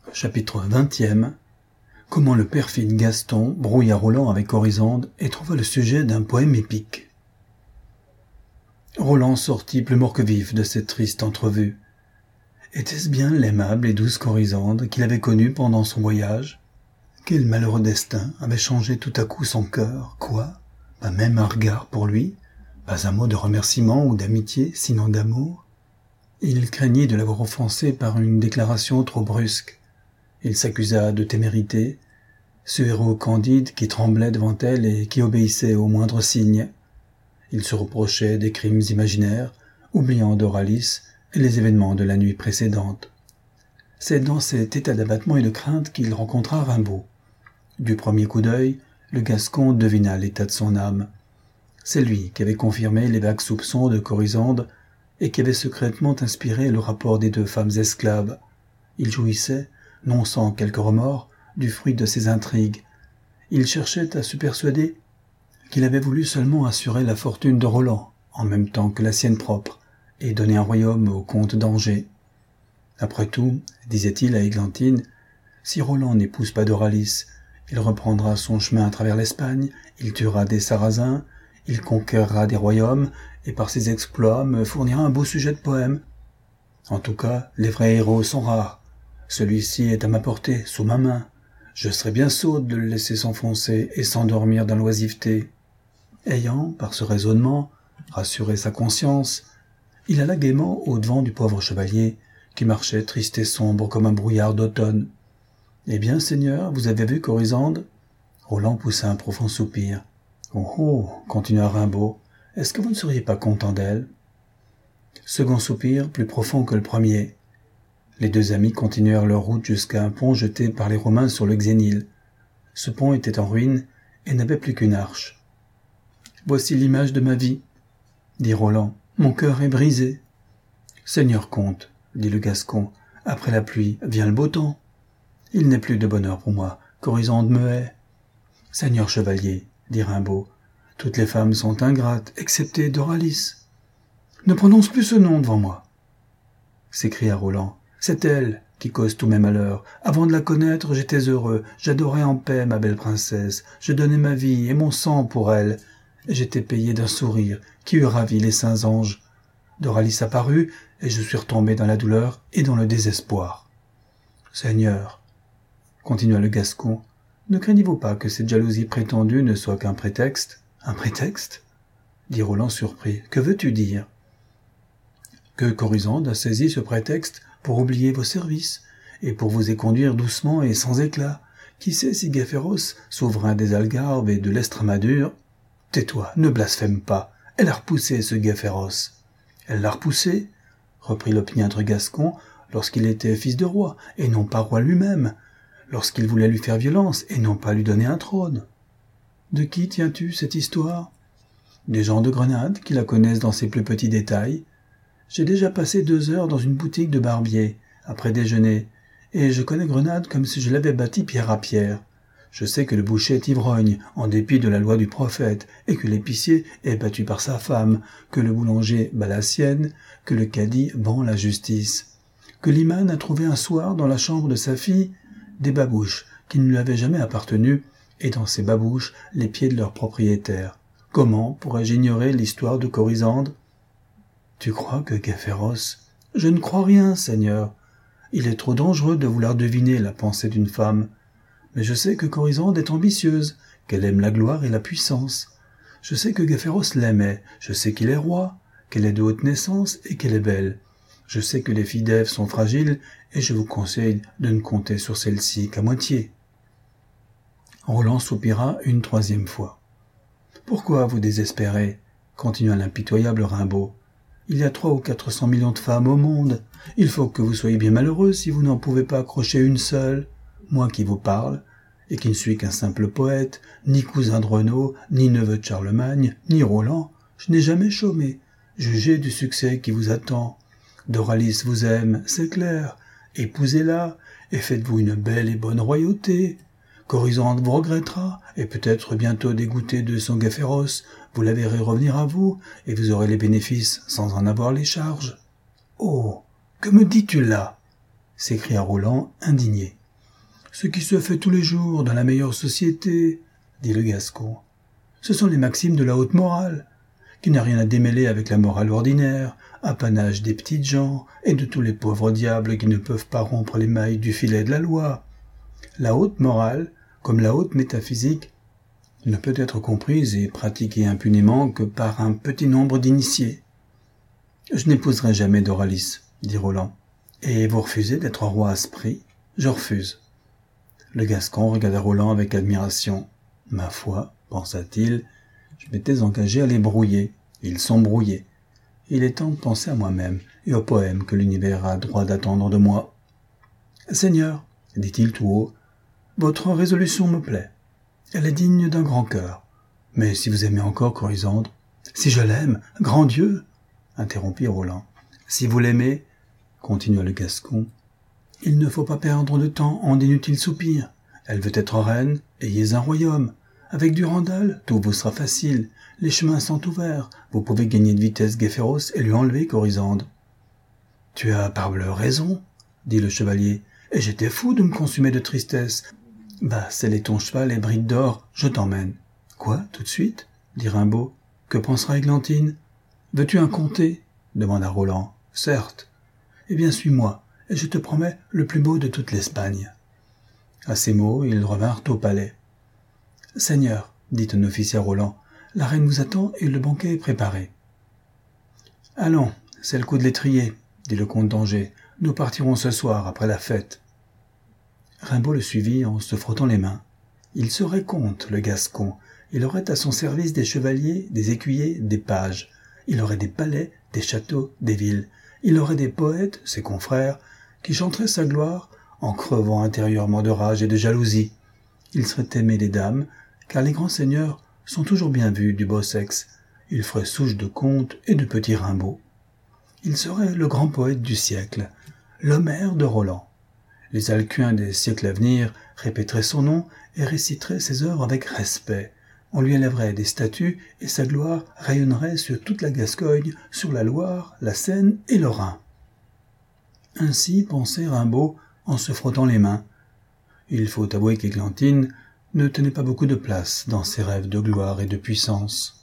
Chapitre 20e. Comment le perfide Gaston brouilla Roland avec Orisande et trouva le sujet d'un poème épique. Roland sortit plus mort que vif de cette triste entrevue. Était-ce bien l'aimable et douce Orisande qu'il avait connue pendant son voyage? Quel malheureux destin avait changé tout à coup son cœur? Quoi? Pas même un regard pour lui? Pas un mot de remerciement ou d'amitié, sinon d'amour? Il craignit de l'avoir offensée par une déclaration trop brusque. Il s'accusa de témérité, ce héros candide qui tremblait devant elle et qui obéissait au moindre signe. Il se reprochait des crimes imaginaires, oubliant Doralis et les événements de la nuit précédente. C'est dans cet état d'abattement et de crainte qu'il rencontra Rimbaud. Du premier coup d'œil, le Gascon devina l'état de son âme. C'est lui qui avait confirmé les vagues soupçons de Orisande et qui avait secrètement inspiré le rapport des deux femmes esclaves. Il jouissait, non sans quelque remords, du fruit de ses intrigues. Il cherchait à se persuader qu'il avait voulu seulement assurer la fortune de Roland, en même temps que la sienne propre, et donner un royaume au comte d'Angers. Après tout, disait-il à Églantine, si Roland n'épouse pas Doralis, il reprendra son chemin à travers l'Espagne, il tuera des Sarrasins, il conquérera des royaumes, et par ses exploits me fournira un beau sujet de poème. En tout cas, les vrais héros sont rares. Celui-ci est à ma portée, sous ma main. Je serais bien sotte de le laisser s'enfoncer et s'endormir dans l'oisiveté. Ayant, par ce raisonnement, rassuré sa conscience, il alla gaiement au-devant du pauvre chevalier, qui marchait triste et sombre comme un brouillard d'automne. « Eh bien, seigneur, vous avez vu Orisande ?» Roland poussa un profond soupir. « Oh, oh !» continua Rimbaud. « Est-ce que vous ne seriez pas content d'elle ?» Second soupir, plus profond que le premier. Les deux amis continuèrent leur route jusqu'à un pont jeté par les Romains sur le Xénil. Ce pont était en ruine et n'avait plus qu'une arche. « Voici l'image de ma vie, » dit Roland. « Mon cœur est brisé. »« Seigneur comte, » dit le Gascon, « après la pluie vient le beau temps. Il n'est plus de bonheur pour moi, qu'Orisande me hait. »« Seigneur chevalier, » dit Rimbaud, « toutes les femmes sont ingrates, excepté Doralis. »« Ne prononce plus ce nom devant moi, » s'écria Roland. « C'est elle qui cause tous mes malheurs. Avant de la connaître, j'étais heureux, j'adorais en paix ma belle princesse, je donnais ma vie et mon sang pour elle, et j'étais payé d'un sourire qui eût ravi les saints anges. Doralis apparut, et je suis retombé dans la douleur et dans le désespoir. Seigneur, continua le Gascon, ne craignez-vous pas que cette jalousie prétendue ne soit qu'un prétexte? Un prétexte? Dit Roland surpris. Que veux-tu dire? Que Orisande a saisi ce prétexte pour oublier vos services, et pour vous y conduire doucement et sans éclat. Qui sait si Gaferos, souverain des Algarves et de l'Estrémadure... Tais-toi, ne blasphème pas, elle a repoussé ce Gaferos. Elle l'a repoussé, reprit l'opiniâtre Gascon, lorsqu'il était fils de roi, et non pas roi lui-même, lorsqu'il voulait lui faire violence, et non pas lui donner un trône. De qui tiens-tu cette histoire? Des gens de Grenade, qui la connaissent dans ses plus petits détails. J'ai déjà passé 2 heures dans une boutique de barbier, après déjeuner, et je connais Grenade comme si je l'avais bâtie pierre à pierre. Je sais que le boucher est ivrogne, en dépit de la loi du prophète, et que l'épicier est battu par sa femme, que le boulanger bat la sienne, que le cadi vend la justice, que l'imam a trouvé un soir dans la chambre de sa fille des babouches qui ne lui avaient jamais appartenu, et dans ces babouches les pieds de leur propriétaire. Comment pourrais-je ignorer l'histoire de Orisande? Tu crois que Gaferos? Je ne crois rien, Seigneur. Il est trop dangereux de vouloir deviner la pensée d'une femme. Mais je sais que Orisande est ambitieuse, qu'elle aime la gloire et la puissance. Je sais que Gaferos l'aimait, je sais qu'il est roi, qu'elle est de haute naissance et qu'elle est belle. Je sais que les filles d'Ève sont fragiles, et je vous conseille de ne compter sur celle-ci qu'à moitié. Roland soupira une 3e fois. « Pourquoi vous désespérez ?» continua l'impitoyable Rimbaud. « Il y a 300 ou 400 millions de femmes au monde. Il faut que vous soyez bien malheureux si vous n'en pouvez pas accrocher une seule. Moi qui vous parle, et qui ne suis qu'un simple poète, ni cousin de Renaud, ni neveu de Charlemagne, ni Roland, je n'ai jamais chômé. Jugez du succès qui vous attend. Doralis vous aime, c'est clair. Épousez-la, et faites-vous une belle et bonne royauté. Orisande vous regrettera, et peut-être bientôt dégoûté de son Gaferos, vous la verrez revenir à vous, et vous aurez les bénéfices sans en avoir les charges. »« Oh, que me dis-tu là ?» s'écria Roland, indigné. Ce qui se fait tous les jours dans la meilleure société, dit le Gascon. Ce sont les maximes de la haute morale, qui n'a rien à démêler avec la morale ordinaire, apanage des petites gens et de tous les pauvres diables qui ne peuvent pas rompre les mailles du filet de la loi. La haute morale, comme la haute métaphysique, ne peut être comprise et pratiquée impunément que par un petit nombre d'initiés. Je n'épouserai jamais Doralis, dit Roland. Et vous refusez d'être roi à ce prix? Je refuse. Le Gascon regarda Roland avec admiration. Ma foi, pensa-t-il, je m'étais engagé à les brouiller. Ils sont brouillés. Il est temps de penser à moi-même et au poème que l'univers a droit d'attendre de moi. Seigneur, dit-il tout haut, votre résolution me plaît. Elle est digne d'un grand cœur. Mais si vous aimez encore Corisande, si je l'aime, grand Dieu, interrompit Roland. Si vous l'aimez, continua le Gascon, il ne faut pas perdre de temps en d'inutiles soupirs. Elle veut être reine, ayez un royaume. Avec Durandal, tout vous sera facile. Les chemins sont ouverts. Vous pouvez gagner de vitesse Guéphéros et lui enlever Corisande. Tu as parbleu raison, dit le chevalier, et j'étais fou de me consumer de tristesse. Bah, scellez ton cheval et bride d'or, je t'emmène. Quoi, tout de suite? Dit Rimbaud. Que pensera Églantine? Veux-tu un comté? Demanda Roland. Certes. Eh bien, suis-moi, et je te promets le plus beau de toute l'Espagne. À ces mots, ils revinrent au palais. Seigneur, dit un officier à Roland, la reine vous attend et le banquet est préparé. Allons, c'est le coup de l'étrier, dit le comte d'Angers. Nous partirons ce soir après la fête. Rimbaud le suivit en se frottant les mains. Il serait comte, le Gascon. Il aurait à son service des chevaliers, des écuyers, des pages. Il aurait des palais, des châteaux, des villes. Il aurait des poètes, ses confrères, qui chanteraient sa gloire en crevant intérieurement de rage et de jalousie. Il serait aimé des dames, car les grands seigneurs sont toujours bien vus du beau sexe. Il ferait souche de comte et de petit Rimbaud. Il serait le grand poète du siècle, l'Homère de Roland. Les Alcuins des siècles à venir répéteraient son nom et réciteraient ses œuvres avec respect. On lui élèverait des statues et sa gloire rayonnerait sur toute la Gascogne, sur la Loire, la Seine et le Rhin. Ainsi pensait Rimbaud en se frottant les mains. Il faut avouer qu'Églantine ne tenait pas beaucoup de place dans ses rêves de gloire et de puissance.